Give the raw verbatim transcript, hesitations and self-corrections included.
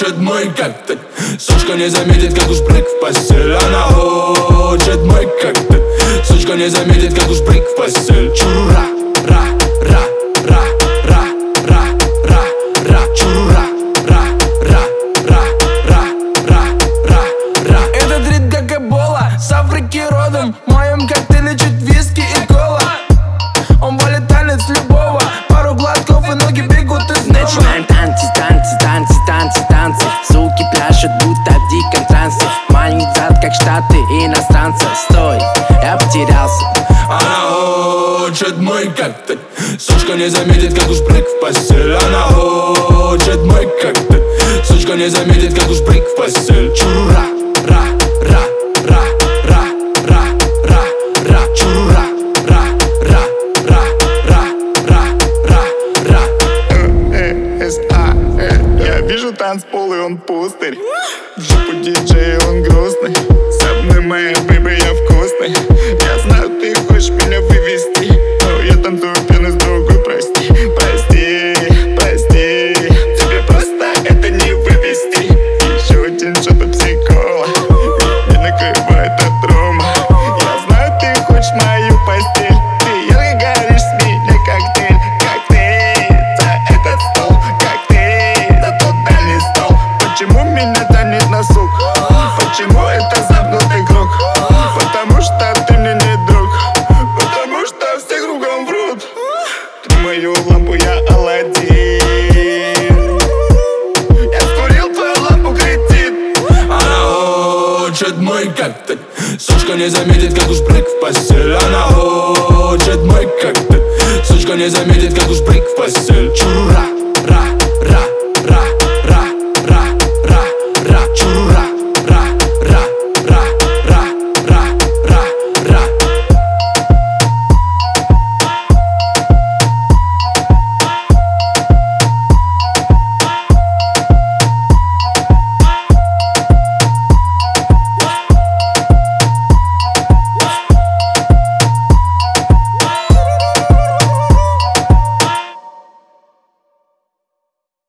хочет мой коктейль. Сучка не заметит, как уж прыг в постель. Она хочет мой коктейль. Сучка не заметит, как уж прыг в постель. Чурура, ра, ра, ра, ра, ра, ра, ра, чурура, ра, ра, ра, ра, ра, ра, ра. Этот ритм как эбола, с Африки родом. В моем коктейле чуть виски и кола. Он валит танец любого, пару глотков и ноги бегут из дома. Начинаем танцы, танцы, танцы, танцы, танцы. Суки пляшут, будто в диком трансе. Мальник зад, как штаты иностранца. Стой, я потерялся. Она хочет мой коктейль. Сучка не заметит, как уж прыг в постель. Она хочет мой коктейль. Сучка не заметит, как уж прыг в постель. Чурура, ра, ра, ра, ра, ра, ра, ра, чурура, ра, ра, ра, ра, ра, ра, ра. Эс А, я вижу танцпол и он пустырь. Джипу диджей, он грустный. С одной моей бэйбой я вкусный. Я знаю, ты хочешь меня вывести, но я танцую пьяный с другой, прости. Прости, прости, тебе просто это не вывести. Еще один шот пепси-кола, не накрывает от рома. Я знаю, ты хочешь мою постель. Ты ярко горишь, с меня коктейль. Коктейль за этот стол, коктейль за тот дальний стол. Почему меня тянет на сук? Почему это замкнутый круг? Потому что ты мне не друг. Потому что все кругом врут. Ты мою лампу, я Аладдин. Я скурил твою лампу, кретин. Она хочет мой коктейль. Сучка не заметит, как уж прыг в постель. Она хочет мой коктейль. Сучка не заметит, как уж прыг в постель. Чурура, ра,